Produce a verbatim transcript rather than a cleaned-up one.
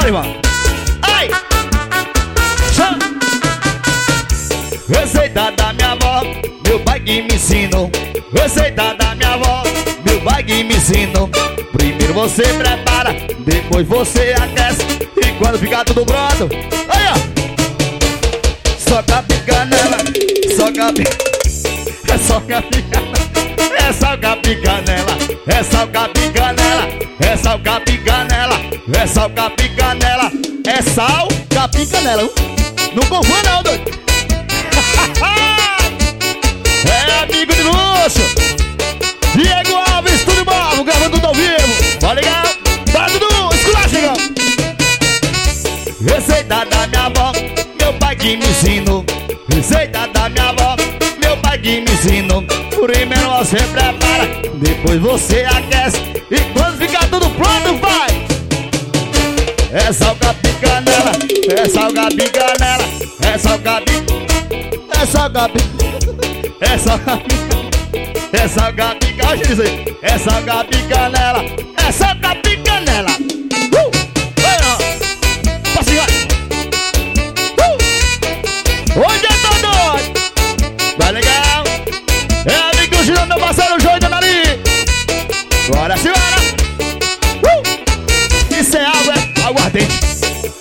irmão. Ai! Receita da minha avó, meu pai que me ensinou. Receita da minha avó, meu pai que me ensinou. Primeiro você prepara, depois você aquece. E quando ficar tudo pronto, aí ó, soca a picanela, soca a picanela. É soca a picanela, é soca a picanela, é soca a picanela, é soca a picanela, é soca a picanela, é sal capim canela. Não confunda não, doido. É amigo de luxo, Diego Alves, tudo bom, gravando tudo ao vivo. Tá ligado? Tá tudo esculachigão. Receita da minha avó, meu pai que me ensinou. Receita da minha avó, meu pai que me ensinou. Primeiro você prepara, depois você aquece. E quando ficar tudo pronto, vai. É salga picanela, é salga picanela, é salga picanela, é salga picanela, é salga picanela, é salga picanela, é salga picanela, é salga picanela.